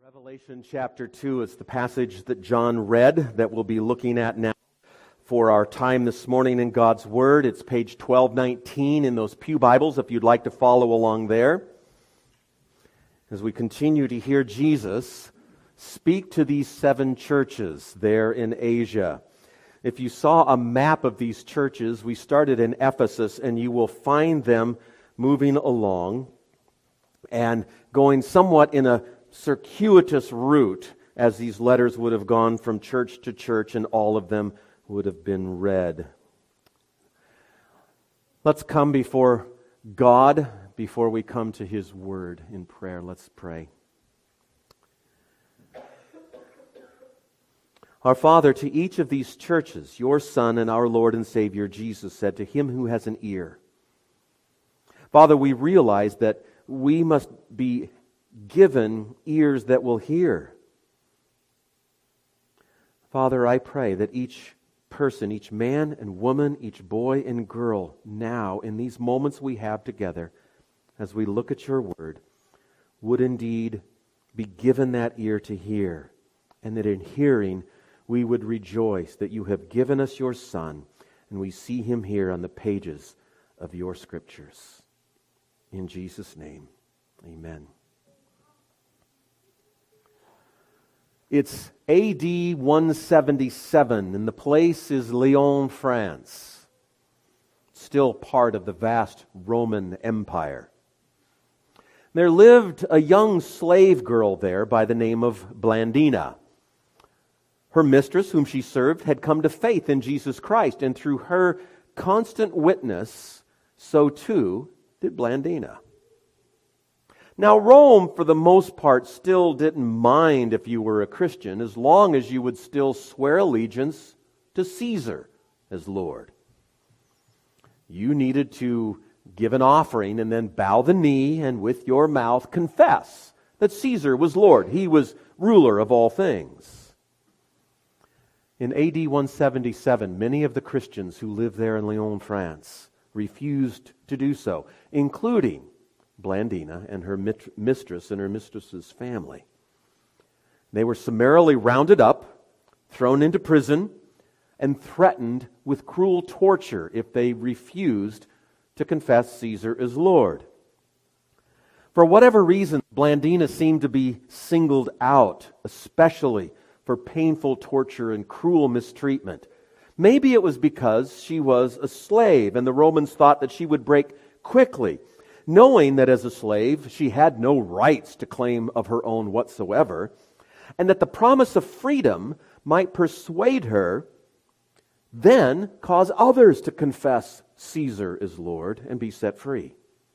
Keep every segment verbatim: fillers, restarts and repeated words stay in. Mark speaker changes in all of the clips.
Speaker 1: Revelation chapter two is the passage that John read that we'll be looking at now for our time this morning in God's Word. It's page twelve nineteen in those pew Bibles if you'd like to follow along there. As we continue to hear Jesus speak to these seven churches there in Asia. If you saw a map of these churches, we started in Ephesus and you will find them moving along and going somewhat in a circuitous route as these letters would have gone from church to church and all of them would have been read. Let's come before God before we come to His Word in prayer. Let's pray. Our Father, to each of these churches, your Son and our Lord and Savior Jesus said, to him who has an ear. Father, we realize that we must be given ears that will hear. Father, I pray that each person, each man and woman, each boy and girl, now, in these moments we have together, as we look at your word, would indeed be given that ear to hear, and that in hearing we would rejoice that you have given us your Son, and we see him here on the pages of your Scriptures. In Jesus' name, amen. It's A D one seventy-seven, and the place is Lyon, France. Still part of the vast Roman Empire. There lived a young slave girl there by the name of Blandina. Her mistress, whom she served, had come to faith in Jesus Christ, and through her constant witness, so too did Blandina. Now, Rome, for the most part, still didn't mind if you were a Christian, as long as you would still swear allegiance to Caesar as Lord. You needed to give an offering and then bow the knee and with your mouth confess that Caesar was Lord. He was ruler of all things. In A D one seventy-seven, many of the Christians who lived there in Lyon, France, refused to do so, including Blandina and her mistress and her mistress's family. They were summarily rounded up, thrown into prison, and threatened with cruel torture if they refused to confess Caesar as Lord. For whatever reason, Blandina seemed to be singled out, especially for painful torture and cruel mistreatment. Maybe it was because she was a slave, and the Romans thought that she would break quickly, knowing that as a slave she had no rights to claim of her own whatsoever, and that the promise of freedom might persuade her, then cause others to confess Caesar as Lord and be set free.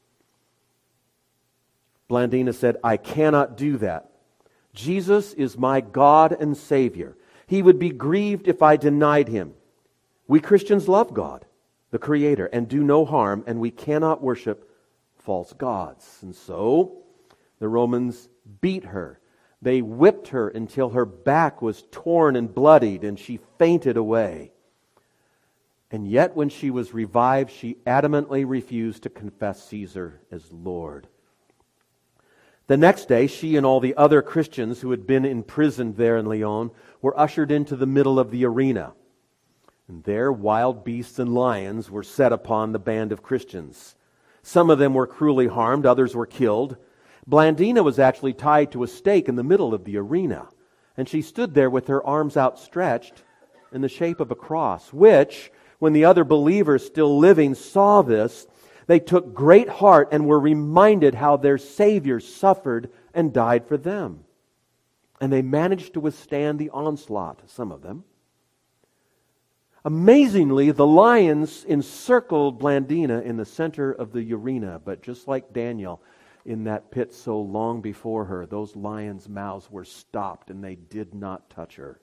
Speaker 1: Blandina said, I cannot do that. Jesus is my God and Savior. He would be grieved if I denied him. We Christians love God, the Creator, and do no harm, and we cannot worship false gods. And so the Romans beat her. They whipped her until her back was torn and bloodied, and she fainted away. And yet when she was revived, she adamantly refused to confess Caesar as Lord. The next day, she and all the other Christians who had been imprisoned there in Lyon were ushered into the middle of the arena. And there wild beasts and lions were set upon the band of Christians. Some of them were cruelly harmed, others were killed. Blandina was actually tied to a stake in the middle of the arena, and she stood there with her arms outstretched in the shape of a cross, which, when the other believers still living saw this, they took great heart and were reminded how their Savior suffered and died for them. And they managed to withstand the onslaught, some of them. Amazingly, the lions encircled Blandina in the center of the arena, but just like Daniel in that pit so long before her, those lions' mouths were stopped and they did not touch her.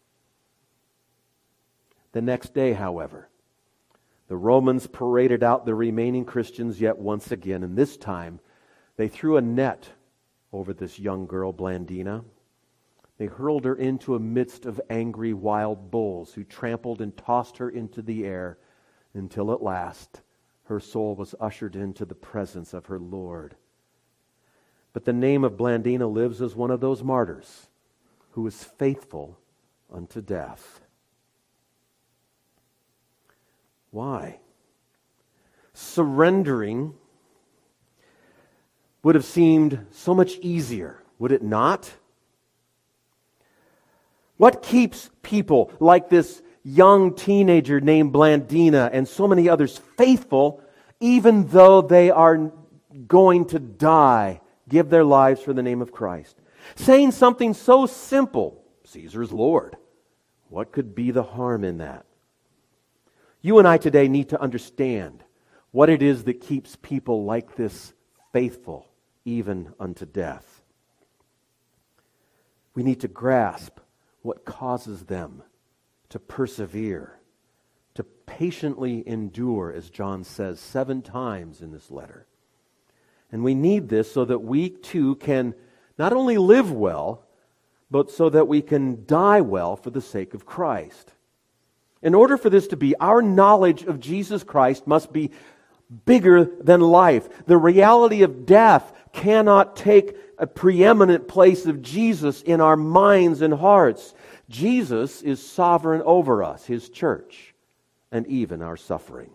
Speaker 1: The next day, however, the Romans paraded out the remaining Christians yet once again, and this time they threw a net over this young girl, Blandina. They hurled her into a midst of angry wild bulls who trampled and tossed her into the air until at last her soul was ushered into the presence of her Lord. But the name of Blandina lives as one of those martyrs who was faithful unto death. Why? Surrendering would have seemed so much easier, would it not? What keeps people like this young teenager named Blandina and so many others faithful even though they are going to die, give their lives for the name of Christ? Saying something so simple, Caesar's Lord. What could be the harm in that? You and I today need to understand what it is that keeps people like this faithful even unto death. We need to grasp what causes them to persevere, to patiently endure, as John says seven times in this letter. And we need this so that we too can not only live well, but so that we can die well for the sake of Christ. In order for this to be, our knowledge of Jesus Christ must be bigger than life. The reality of death cannot take a preeminent place of Jesus in our minds and hearts. Jesus is sovereign over us, His church, and even our suffering.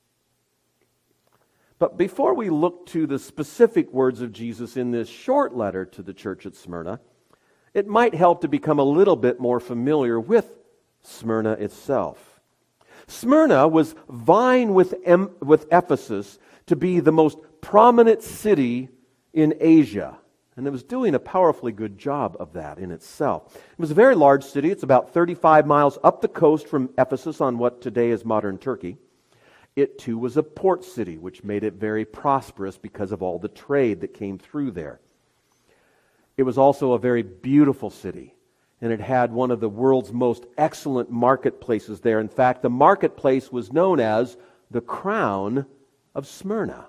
Speaker 1: But before we look to the specific words of Jesus in this short letter to the church at Smyrna, it might help to become a little bit more familiar with Smyrna itself. Smyrna was vying with, em- with Ephesus to be the most prominent city in Asia. And it was doing a powerfully good job of that in itself. It was a very large city. It's about thirty-five miles up the coast from Ephesus on what today is modern Turkey. It too was a port city, which made it very prosperous because of all the trade that came through there. It was also a very beautiful city, and it had one of the world's most excellent marketplaces there. In fact, the marketplace was known as the Crown of Smyrna.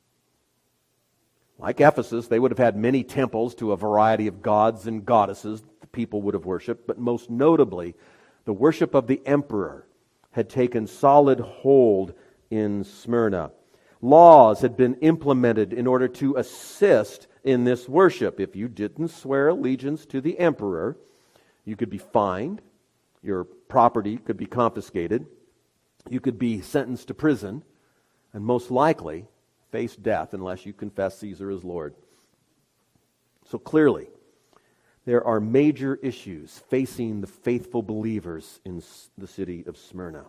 Speaker 1: Like Ephesus, they would have had many temples to a variety of gods and goddesses the people would have worshipped, but most notably, the worship of the emperor had taken solid hold in Smyrna. Laws had been implemented in order to assist in this worship. If you didn't swear allegiance to the emperor, you could be fined, your property could be confiscated, you could be sentenced to prison, and most likely face death unless you confess Caesar as Lord. So clearly, there are major issues facing the faithful believers in the city of Smyrna.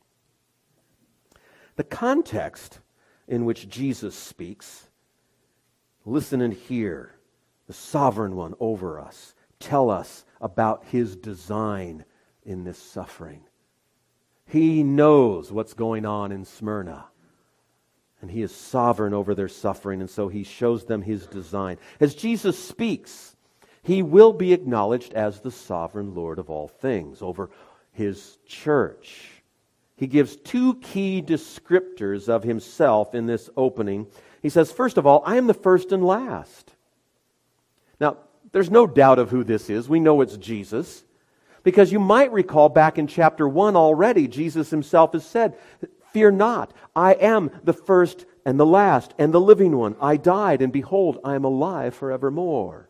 Speaker 1: The context in which Jesus speaks, listen and hear the sovereign one over us tell us about His design in this suffering. He knows what's going on in Smyrna. And He is sovereign over their suffering, and so He shows them His design. As Jesus speaks, He will be acknowledged as the sovereign Lord of all things over His church. He gives two key descriptors of Himself in this opening. He says, first of all, I am the first and last. Now, there's no doubt of who this is. We know it's Jesus. Because you might recall back in chapter one already, Jesus Himself has said, fear not, I am the first and the last and the living one. I died, and behold, I am alive forevermore.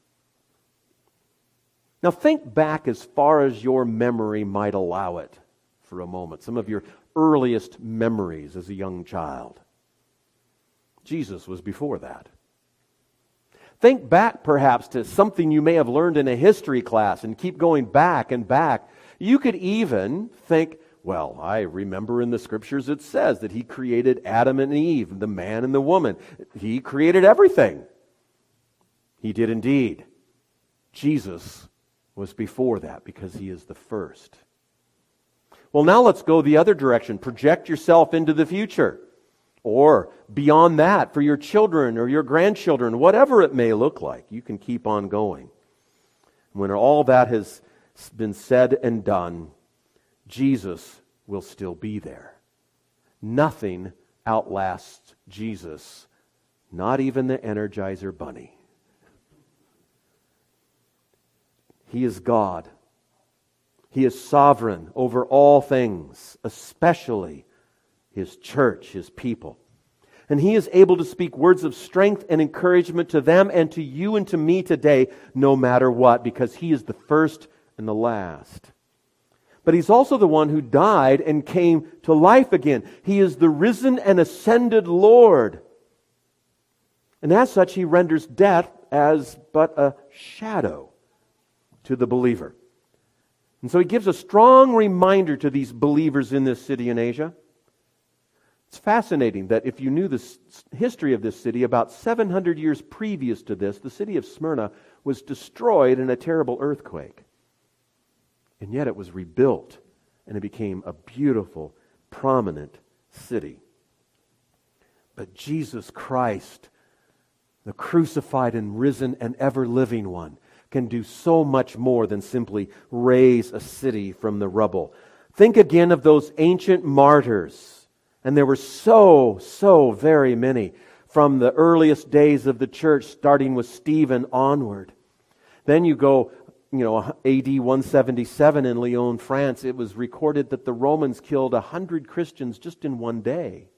Speaker 1: Now think back as far as your memory might allow it for a moment. Some of your earliest memories as a young child. Jesus was before that. Think back perhaps to something you may have learned in a history class and keep going back and back. You could even think, well, I remember in the Scriptures it says that He created Adam and Eve, the man and the woman. He created everything. He did indeed. Jesus was before that because He is the first. Well, now let's go the other direction. Project yourself into the future. Or beyond that for your children or your grandchildren, whatever it may look like. You can keep on going. When all that has been said and done, Jesus will still be there. Nothing outlasts Jesus, not even the Energizer Bunny. He is God. He is sovereign over all things, especially His church, His people. And He is able to speak words of strength and encouragement to them and to you and to me today, no matter what, because He is the first and the last. But He's also the one who died and came to life again. He is the risen and ascended Lord. And as such, He renders death as but a shadow to the believer. And so He gives a strong reminder to these believers in this city in Asia. It's fascinating that if you knew the history of this city, about seven hundred years previous to this, the city of Smyrna was destroyed in a terrible earthquake. And yet it was rebuilt, and it became a beautiful, prominent city. But Jesus Christ, the crucified and risen and ever-living one, can do so much more than simply raise a city from the rubble. Think again of those ancient martyrs. And there were so, so very many from the earliest days of the church, starting with Stephen onward. Then you go, you know, A D one seventy-seven in Lyon, France, it was recorded that the Romans killed one hundred Christians just in one day.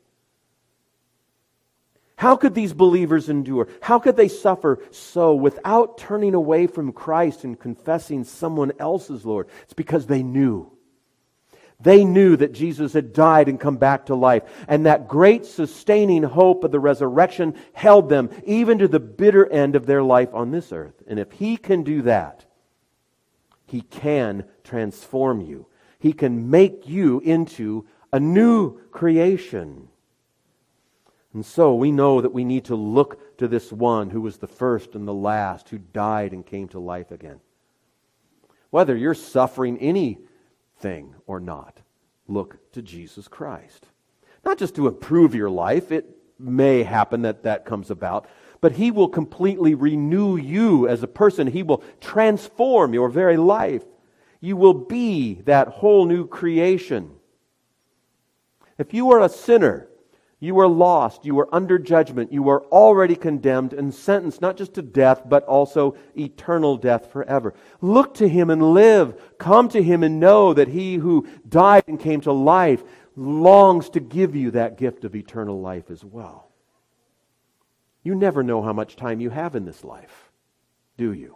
Speaker 1: How could these believers endure? How could they suffer so without turning away from Christ and confessing someone else as Lord? It's because they knew. They knew that Jesus had died and come back to life. And that great sustaining hope of the resurrection held them even to the bitter end of their life on this earth. And if He can do that, He can transform you. He can make you into a new creation. And so we know that we need to look to this one who was the first and the last, who died and came to life again. Whether you're suffering anything or not, look to Jesus Christ. Not just to improve your life, it may happen that that comes about, but He will completely renew you as a person. He will transform your very life. You will be that whole new creation. If you are a sinner, you are lost, you are under judgment, you are already condemned and sentenced not just to death, but also eternal death forever. Look to Him and live. Come to Him and know that He who died and came to life longs to give you that gift of eternal life as well. You never know how much time you have in this life, do you?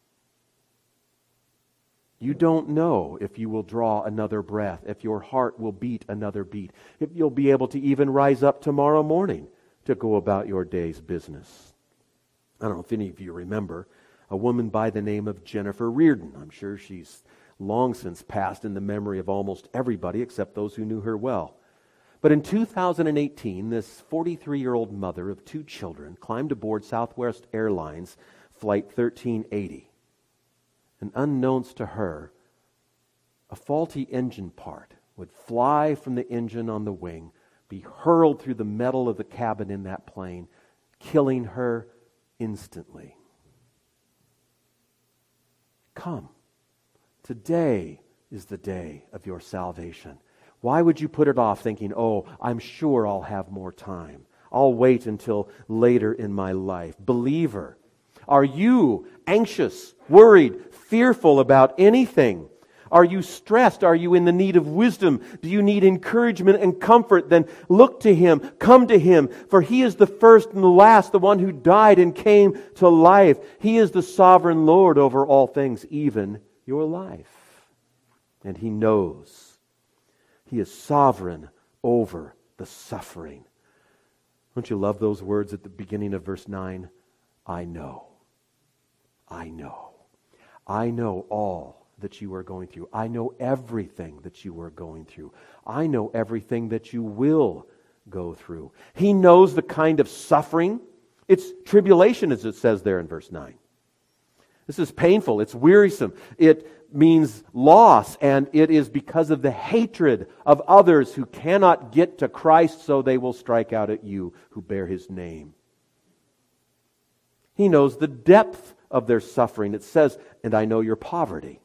Speaker 1: You don't know if you will draw another breath, if your heart will beat another beat, if you'll be able to even rise up tomorrow morning to go about your day's business. I don't know if any of you remember a woman by the name of Jennifer Reardon. I'm sure she's long since passed in the memory of almost everybody except those who knew her well. But in two thousand eighteen, this forty-three-year-old mother of two children climbed aboard Southwest Airlines Flight thirteen eighty. And unknowns to her, a faulty engine part would fly from the engine on the wing, be hurled through the metal of the cabin in that plane, killing her instantly. Come, today is the day of your salvation. Why would you put it off thinking, oh, I'm sure I'll have more time. I'll wait until later in my life. Believer, are you anxious, worried, fearful about anything? Are you stressed? Are you in the need of wisdom? Do you need encouragement and comfort? Then look to Him, come to Him, for He is the first and the last, the one who died and came to life. He is the sovereign Lord over all things, even your life. And He knows. He is sovereign over the suffering. Don't you love those words at the beginning of verse nine? I know. I know. I know all that you are going through. I know everything that you are going through. I know everything that you will go through. He knows the kind of suffering. It's tribulation, as it says there in verse nine. This is painful. It's wearisome. It means loss, and it is because of the hatred of others who cannot get to Christ, so they will strike out at you who bear His name. He knows the depth of their suffering. It says, and I know your poverty.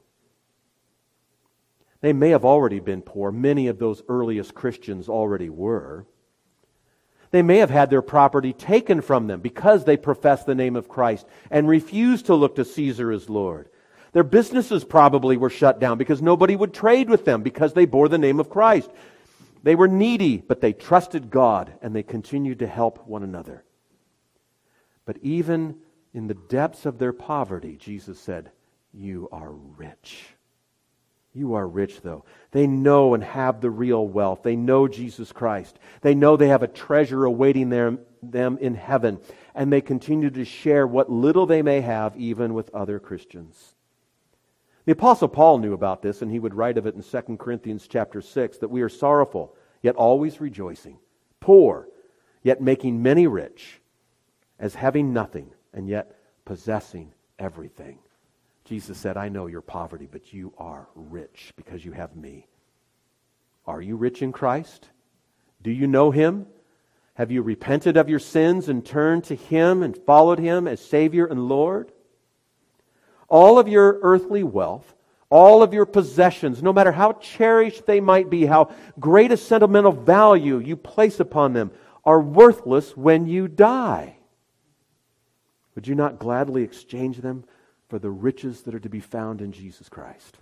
Speaker 1: They may have already been poor. Many of those earliest Christians already were. They may have had their property taken from them because they professed the name of Christ and refused to look to Caesar as Lord. Their businesses probably were shut down because nobody would trade with them because they bore the name of Christ. They were needy, but they trusted God, and they continued to help one another. But even in the depths of their poverty, Jesus said, "You are rich." You are rich, though. They know and have the real wealth. They know Jesus Christ. They know they have a treasure awaiting them, them in heaven. And they continue to share what little they may have even with other Christians. The Apostle Paul knew about this, and he would write of it in Second Corinthians chapter six, that we are sorrowful, yet always rejoicing, poor, yet making many rich, as having nothing, and yet possessing everything. Jesus said, "I know your poverty, but you are rich because you have me." Are you rich in Christ? Do you know Him? Have you repented of your sins and turned to Him and followed Him as Savior and Lord? All of your earthly wealth, all of your possessions, no matter how cherished they might be, how great a sentimental value you place upon them, are worthless when you die. Would you not gladly exchange them for the riches that are to be found in Jesus Christ?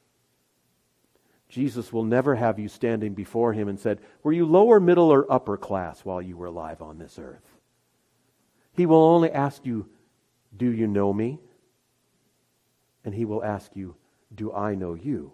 Speaker 1: Jesus will never have you standing before Him and said, "Were you lower, middle, or upper class while you were alive on this earth?" He will only ask you, "Do you know me?" And He will ask you, "Do I know you?"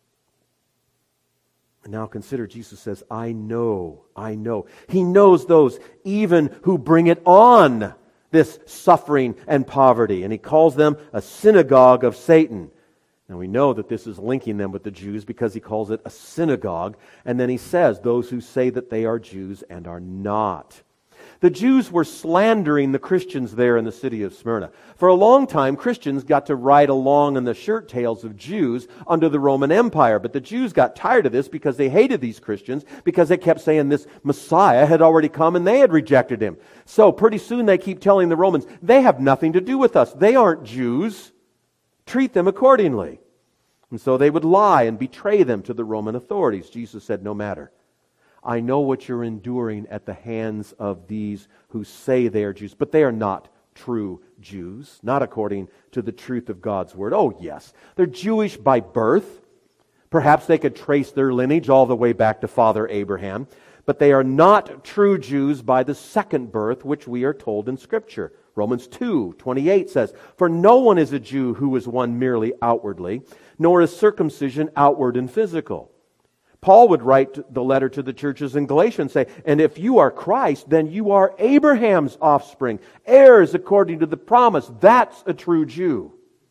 Speaker 1: And now consider, Jesus says, "I know, I know." He knows those even who bring it on, this suffering and poverty. And He calls them a synagogue of Satan. Now we know that this is linking them with the Jews because He calls it a synagogue. And then He says, those who say that they are Jews and are not. The Jews were slandering the Christians there in the city of Smyrna. For a long time, Christians got to ride along on the shirt tails of Jews under the Roman Empire. But the Jews got tired of this because they hated these Christians, because they kept saying this Messiah had already come and they had rejected Him. So pretty soon they keep telling the Romans, they have nothing to do with us. They aren't Jews. Treat them accordingly. And so they would lie and betray them to the Roman authorities. Jesus said, "No matter. I know what you're enduring at the hands of these who say they are Jews, but they are not true Jews, not according to the truth of God's Word." Oh yes, they're Jewish by birth. Perhaps they could trace their lineage all the way back to Father Abraham, but they are not true Jews by the second birth, which we are told in Scripture. Romans two twenty-eight says, "For no one is a Jew who is one merely outwardly, nor is circumcision outward and physical." Paul would write the letter to the churches in Galatia and say, "And if you are Christ, then you are Abraham's offspring, heirs according to the promise." That's a true Jew.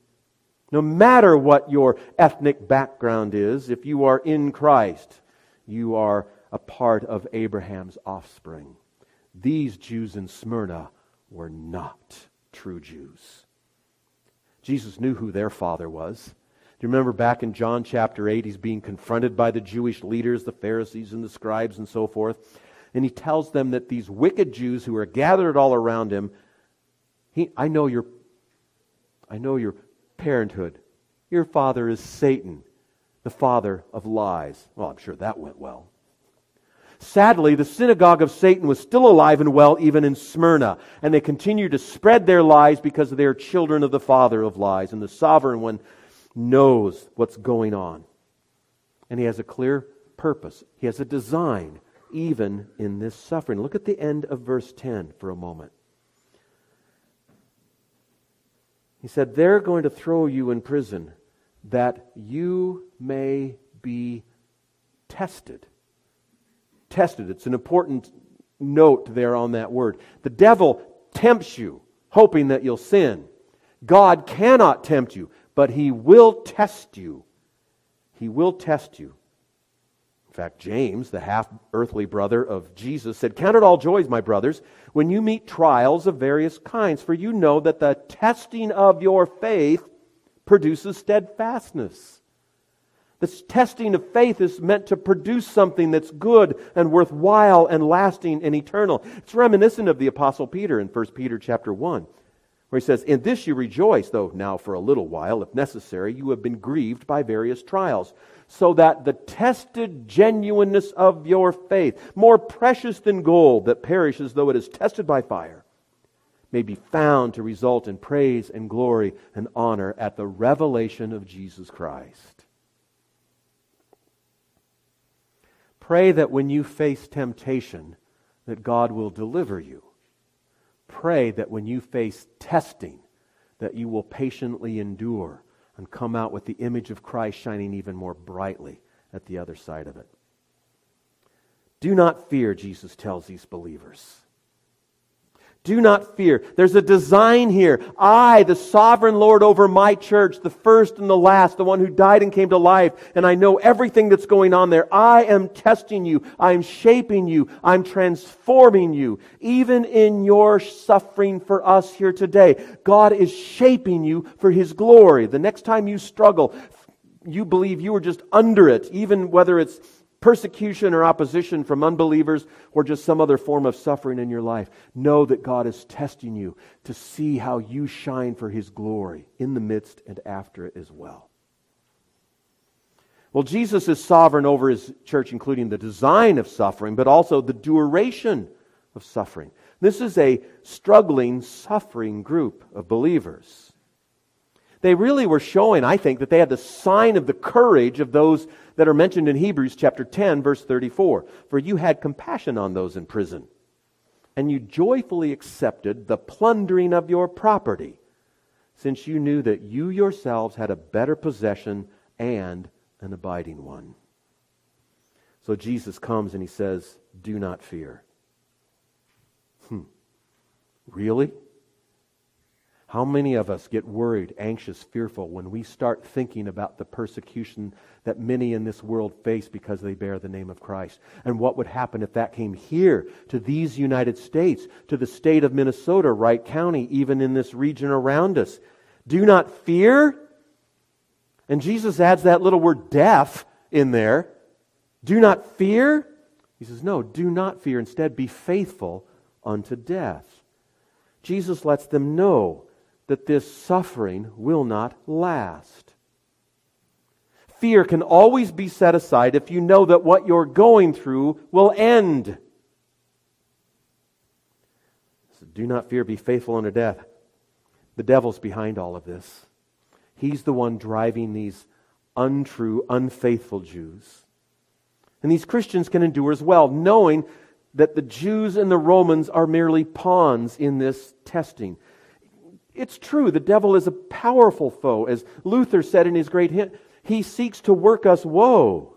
Speaker 1: No matter what your ethnic background is, if you are in Christ, you are a part of Abraham's offspring. These Jews in Smyrna were not true Jews. Jesus knew who their father was. Do you remember back in John chapter eight, He's being confronted by the Jewish leaders, the Pharisees and the scribes and so forth. And He tells them that these wicked Jews who are gathered all around Him, he, I know your, I know your parenthood. Your father is Satan, the father of lies. Well, I'm sure that went well. Sadly, the synagogue of Satan was still alive and well even in Smyrna. And they continue to spread their lies because they are children of the father of lies. And the sovereign one knows what's going on. And He has a clear purpose. He has a design even in this suffering. Look at the end of verse ten for a moment. He said, "They're going to throw you in prison that you may be tested." Tested. It's an important note there on that word. The devil tempts you, hoping that you'll sin. God cannot tempt you, but He will test you. He will test you. In fact, James, the half-earthly brother of Jesus, said, "Count it all joys, my brothers, when you meet trials of various kinds, for you know that the testing of your faith produces steadfastness." This testing of faith is meant to produce something that's good and worthwhile and lasting and eternal. It's reminiscent of the Apostle Peter in First Peter chapter one. Where he says, "In this you rejoice, though now for a little while, if necessary, you have been grieved by various trials, so that the tested genuineness of your faith, more precious than gold that perishes though it is tested by fire, may be found to result in praise and glory and honor at the revelation of Jesus Christ." Pray that when you face temptation, that God will deliver you. Pray that when you face testing, that you will patiently endure and come out with the image of Christ shining even more brightly at the other side of it. Do not fear, Jesus tells these believers. Do not fear. There's a design here. I, the sovereign Lord over my church, the first and the last, the one who died and came to life, and I know everything that's going on there. I am testing you. I'm shaping you. I'm transforming you. Even in your suffering for us here today, God is shaping you for His glory. The next time you struggle, you believe you are just under it, even whether it's persecution or opposition from unbelievers or just some other form of suffering in your life. Know that God is testing you to see how you shine for His glory in the midst and after it as well. Well, Jesus is sovereign over His church, including the design of suffering, but also the duration of suffering. This is a struggling, suffering group of believers. They really were showing, I think, that they had the sign of the courage of those that are mentioned in Hebrews chapter ten, verse thirty-four. For you had compassion on those in prison, and you joyfully accepted the plundering of your property, since you knew that you yourselves had a better possession and an abiding one. So Jesus comes and He says, do not fear. Hmm. Really? How many of us get worried, anxious, fearful when we start thinking about the persecution that many in this world face because they bear the name of Christ? And what would happen if that came here to these United States, to the state of Minnesota, Wright County, even in this region around us? Do not fear. And Jesus adds that little word death in there. Do not fear. He says, no, do not fear. Instead, be faithful unto death. Jesus lets them know that this suffering will not last. Fear can always be set aside if you know that what you're going through will end. So do not fear, be faithful unto death. The devil's behind all of this. He's the one driving these untrue, unfaithful Jews. And these Christians can endure as well, knowing that the Jews and the Romans are merely pawns in this testing. It's true, the devil is a powerful foe. As Luther said in his great hymn, he seeks to work us woe.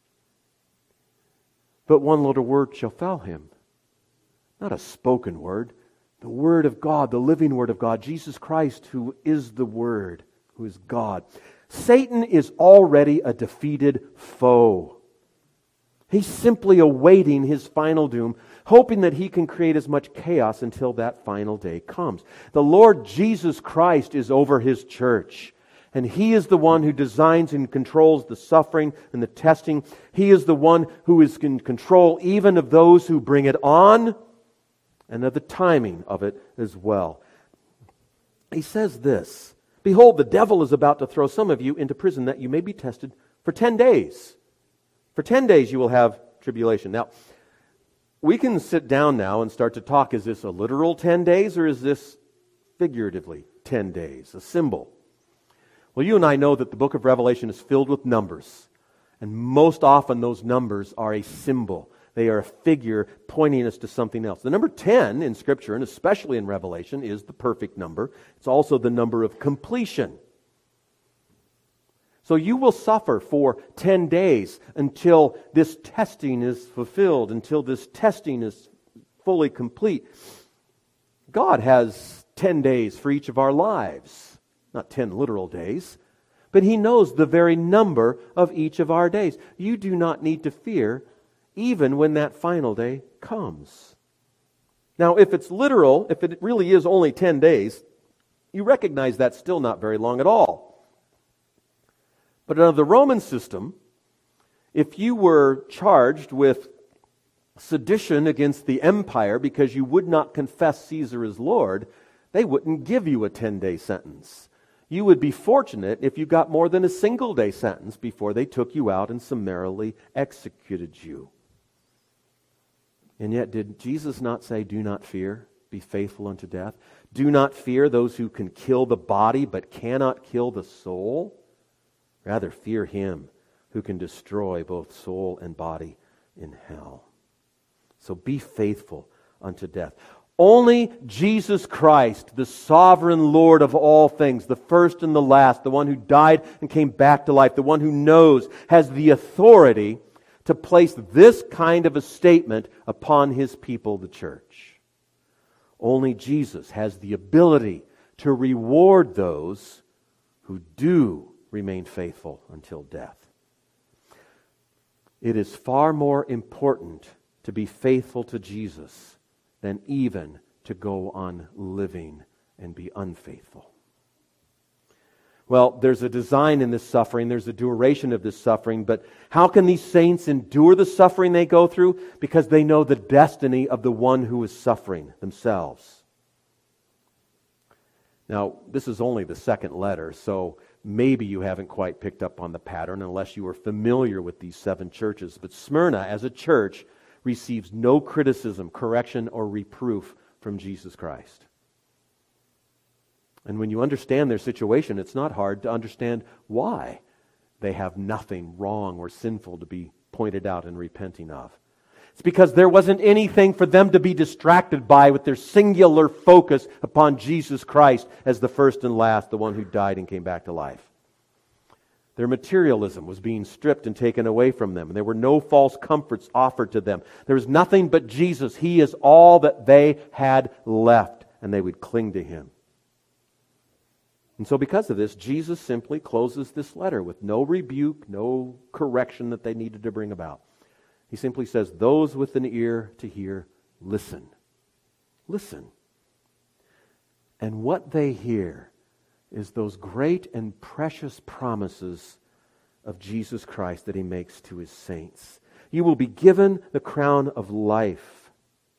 Speaker 1: But one little word shall fell him. Not a spoken word. The Word of God, the living Word of God, Jesus Christ, who is the Word, who is God. Satan is already a defeated foe. He's simply awaiting his final doom, hoping that he can create as much chaos until that final day comes. The Lord Jesus Christ is over His church, and He is the one who designs and controls the suffering and the testing. He is the one who is in control even of those who bring it on and of the timing of it as well. He says this, behold, the devil is about to throw some of you into prison that you may be tested for ten days. For ten days you will have tribulation. Now, we can sit down now and start to talk, is this a literal ten days or is this figuratively ten days, a symbol? Well, you and I know that the book of Revelation is filled with numbers. And most often those numbers are a symbol. They are a figure pointing us to something else. The number ten in Scripture, and especially in Revelation, is the perfect number. It's also the number of completion. So you will suffer for ten days until this testing is fulfilled, until this testing is fully complete. God has ten days for each of our lives. Not ten literal days, but He knows the very number of each of our days. You do not need to fear even when that final day comes. Now, if it's literal, if it really is only ten days, you recognize that's still not very long at all. But under the Roman system, if you were charged with sedition against the empire because you would not confess Caesar as Lord, they wouldn't give you a ten-day sentence. You would be fortunate if you got more than a single-day sentence before they took you out and summarily executed you. And yet, did Jesus not say, do not fear, be faithful unto death? Do not fear those who can kill the body but cannot kill the soul? Rather fear Him who can destroy both soul and body in hell. So be faithful unto death. Only Jesus Christ, the sovereign Lord of all things, the first and the last, the one who died and came back to life, the one who knows, has the authority to place this kind of a statement upon His people, the church. Only Jesus has the ability to reward those who do remain faithful until death. It is far more important to be faithful to Jesus than even to go on living and be unfaithful. Well, there's a design in this suffering, there's a duration of this suffering, but how can these saints endure the suffering they go through? Because they know the destiny of the one who is suffering themselves. Now, this is only the second letter, so maybe you haven't quite picked up on the pattern unless you are familiar with these seven churches. But Smyrna, as a church, receives no criticism, correction, or reproof from Jesus Christ. And when you understand their situation, it's not hard to understand why they have nothing wrong or sinful to be pointed out and repenting of. It's because there wasn't anything for them to be distracted by with their singular focus upon Jesus Christ as the first and last, the one who died and came back to life. Their materialism was being stripped and taken away from them. There were no false comforts offered to them. There was nothing but Jesus. He is all that they had left, and they would cling to Him. And so because of this, Jesus simply closes this letter with no rebuke, no correction that they needed to bring about. He simply says, those with an ear to hear, listen. Listen. And what they hear is those great and precious promises of Jesus Christ that He makes to His saints. You will be given the crown of life.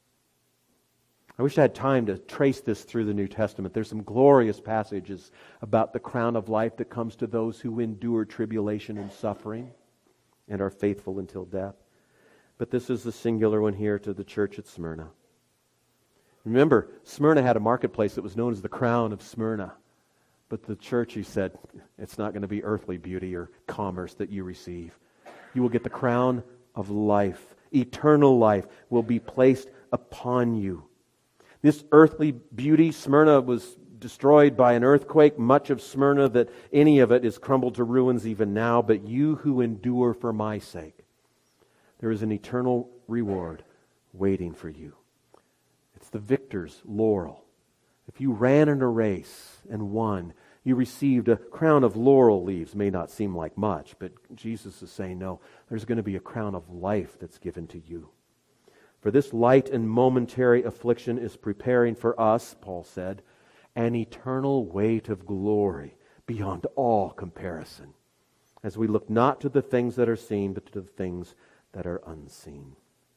Speaker 1: I wish I had time to trace this through the New Testament. There's some glorious passages about the crown of life that comes to those who endure tribulation and suffering and are faithful until death. But this is the singular one here to the church at Smyrna. Remember, Smyrna had a marketplace that was known as the crown of Smyrna. But the church, He said, it's not going to be earthly beauty or commerce that you receive. You will get the crown of life. Eternal life will be placed upon you. This earthly beauty, Smyrna was destroyed by an earthquake. Much of Smyrna, that any of it is crumbled to ruins even now. But you who endure for my sake, there is an eternal reward waiting for you. It's the victor's laurel. If you ran in a race and won, you received a crown of laurel leaves. May not seem like much, but Jesus is saying, no, there's going to be a crown of life that's given to you. For this light and momentary affliction is preparing for us, Paul said, an eternal weight of glory beyond all comparison, as we look not to the things that are seen, but to the things that are unseen.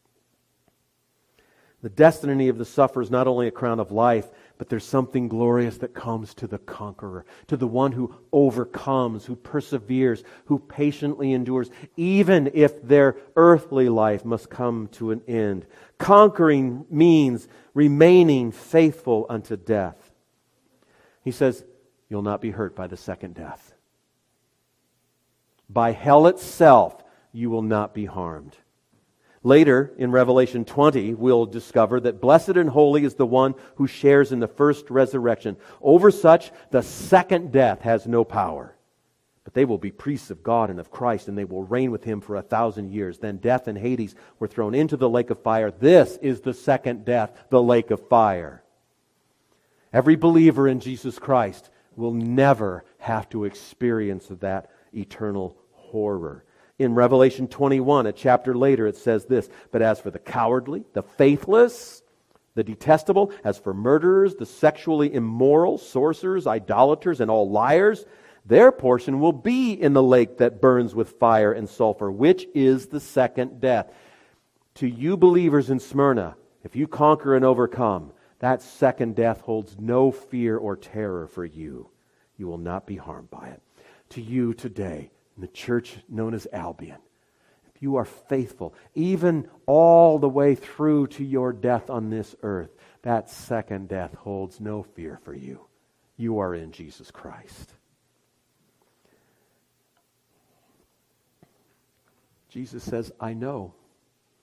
Speaker 1: The destiny of the sufferer is not only a crown of life, but there's something glorious that comes to the conqueror, to the one who overcomes, who perseveres, who patiently endures, even if their earthly life must come to an end. Conquering means remaining faithful unto death. He says, you'll not be hurt by the second death. By hell itself, you will not be harmed. Later, in Revelation twenty, we'll discover that blessed and holy is the one who shares in the first resurrection. Over such, the second death has no power. But they will be priests of God and of Christ, and they will reign with Him for a thousand years. Then death and Hades were thrown into the lake of fire. This is the second death, the lake of fire. Every believer in Jesus Christ will never have to experience that eternal horror. In Revelation twenty-one, a chapter later, it says this, but as for the cowardly, the faithless, the detestable, as for murderers, the sexually immoral, sorcerers, idolaters, and all liars, their portion will be in the lake that burns with fire and sulfur, which is the second death. To you believers in Smyrna, if you conquer and overcome, that second death holds no fear or terror for you. You will not be harmed by it. To you today, in the church known as Albion, if you are faithful, even all the way through to your death on this earth, that second death holds no fear for you. You are in Jesus Christ. Jesus says, I know.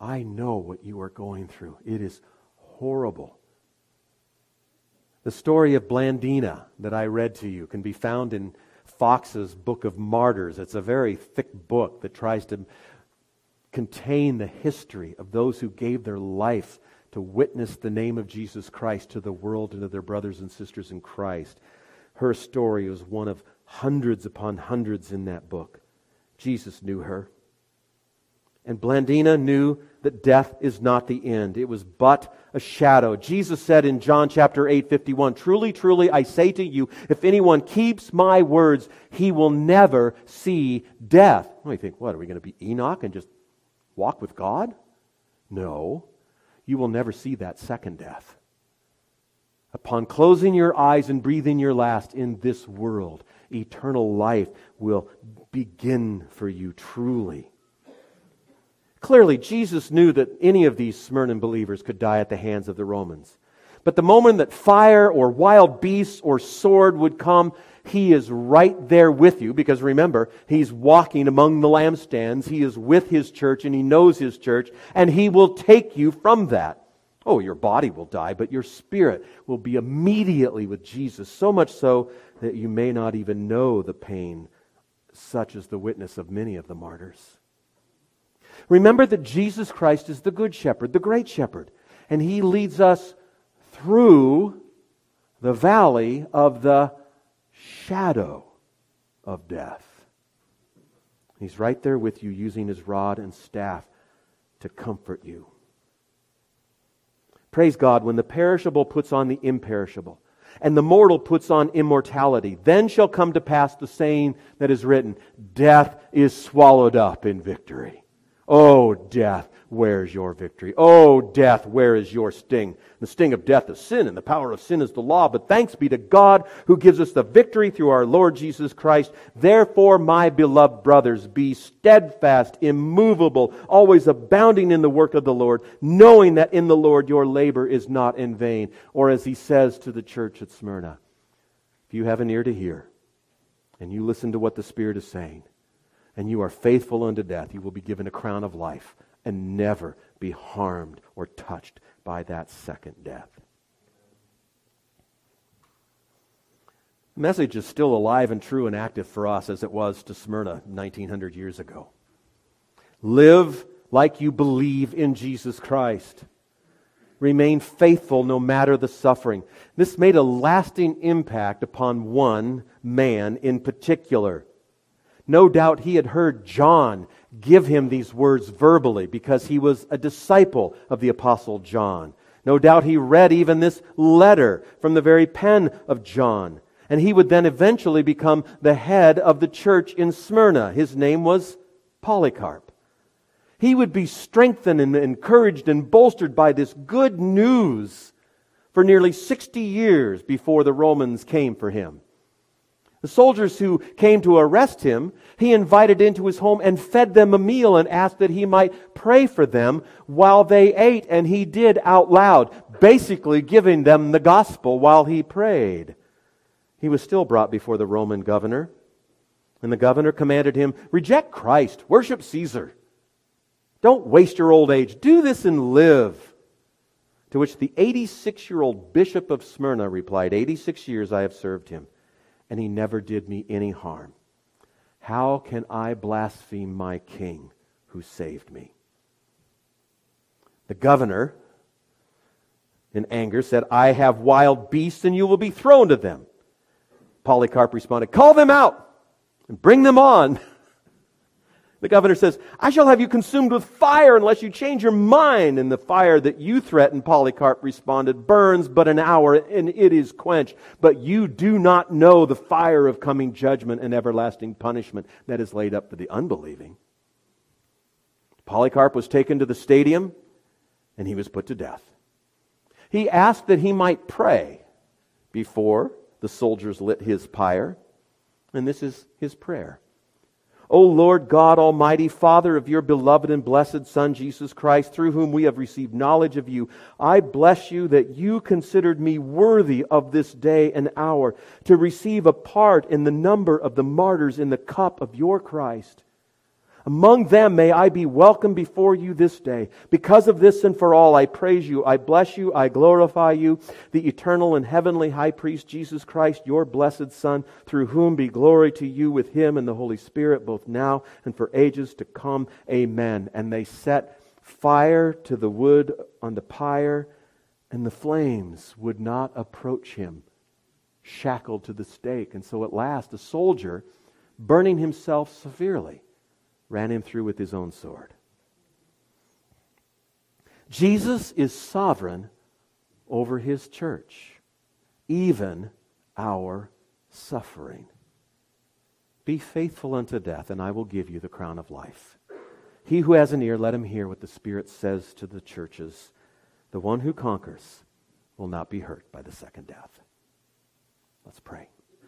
Speaker 1: I know what you are going through. It is horrible. The story of Blandina that I read to you can be found in Fox's Book of Martyrs. It's a very thick book that tries to contain the history of those who gave their life to witness the name of Jesus Christ to the world and to their brothers and sisters in Christ. Her story was one of hundreds upon hundreds in that book. Jesus knew her. And Blandina knew that death is not the end. It was but a shadow. Jesus said in John chapter eight, fifty-one, "Truly, truly, I say to you, if anyone keeps my words, he will never see death." Well, you think, what, are we going to be Enoch and just walk with God? No. You will never see that second death. Upon closing your eyes and breathing your last in this world, eternal life will begin for you truly. Clearly, Jesus knew that any of these Smyrna believers could die at the hands of the Romans. But the moment that fire or wild beasts or sword would come, He is right there with you. Because remember, He's walking among the lampstands. He is with His church and He knows His church. And He will take you from that. Oh, your body will die, but your spirit will be immediately with Jesus. So much so that you may not even know the pain, such as the witness of many of the martyrs. Remember that Jesus Christ is the Good Shepherd, the Great Shepherd. And He leads us through the valley of the shadow of death. He's right there with you, using His rod and staff to comfort you. Praise God, when the perishable puts on the imperishable, and the mortal puts on immortality, then shall come to pass the saying that is written, "Death is swallowed up in victory." Oh, death, where is your victory? Oh, death, where is your sting? The sting of death is sin, and the power of sin is the law. But thanks be to God who gives us the victory through our Lord Jesus Christ. Therefore, my beloved brothers, be steadfast, immovable, always abounding in the work of the Lord, knowing that in the Lord your labor is not in vain. Or as He says to the church at Smyrna, if you have an ear to hear, and you listen to what the Spirit is saying, and you are faithful unto death, you will be given a crown of life and never be harmed or touched by that second death. The message is still alive and true and active for us as it was to Smyrna nineteen hundred years ago. Live like you believe in Jesus Christ. Remain faithful no matter the suffering. This made a lasting impact upon one man in particular. No doubt he had heard John give him these words verbally because he was a disciple of the Apostle John. No doubt he read even this letter from the very pen of John. And he would then eventually become the head of the church in Smyrna. His name was Polycarp. He would be strengthened and encouraged and bolstered by this good news for nearly sixty years before the Romans came for him. The soldiers who came to arrest him, he invited into his home and fed them a meal and asked that he might pray for them while they ate. And he did out loud, basically giving them the gospel while he prayed. He was still brought before the Roman governor. And the governor commanded him, "Reject Christ, worship Caesar. Don't waste your old age. Do this and live." To which the eighty-six-year-old bishop of Smyrna replied, eighty-six years I have served him, and he never did me any harm. How can I blaspheme my king who saved me? The governor, in anger, said, "I have wild beasts and you will be thrown to them." Polycarp responded, "Call them out and bring them on." The governor says, "I shall have you consumed with fire unless you change your mind." And the fire that you threaten, Polycarp responded, burns but an hour and it is quenched. But you do not know the fire of coming judgment and everlasting punishment that is laid up for the unbelieving. Polycarp was taken to the stadium and he was put to death. He asked that he might pray before the soldiers lit his pyre. And this is his prayer. O Lord God Almighty, Father of your beloved and blessed Son, Jesus Christ, through whom we have received knowledge of you, I bless you that you considered me worthy of this day and hour to receive a part in the number of the martyrs in the cup of your Christ. Among them may I be welcome before you this day. Because of this and for all, I praise you, I bless you, I glorify you, the eternal and heavenly high priest, Jesus Christ, your blessed Son, through whom be glory to you with him and the Holy Spirit, both now and for ages to come. Amen. And they set fire to the wood on the pyre, and the flames would not approach him, shackled to the stake. And so at last, a soldier, burning himself severely, ran him through with his own sword. Jesus is sovereign over his church, even our suffering. Be faithful unto death, and I will give you the crown of life. He who has an ear, let him hear what the Spirit says to the churches. The one who conquers will not be hurt by the second death. Let's pray.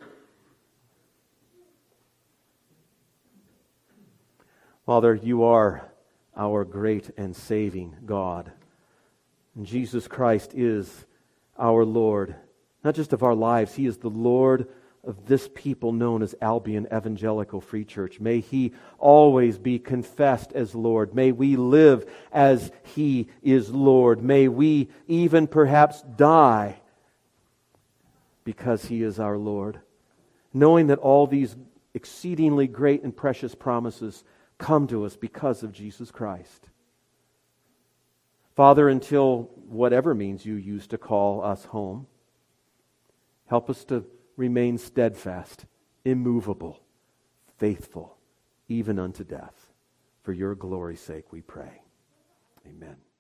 Speaker 1: Father, you are our great and saving God. And Jesus Christ is our Lord, not just of our lives. He is the Lord of this people known as Albion Evangelical Free Church. May He always be confessed as Lord. May we live as He is Lord. May we even perhaps die because He is our Lord, knowing that all these exceedingly great and precious promises come to us because of Jesus Christ. Father, until whatever means you use to call us home, help us to remain steadfast, immovable, faithful, even unto death. For your glory's sake we pray. Amen.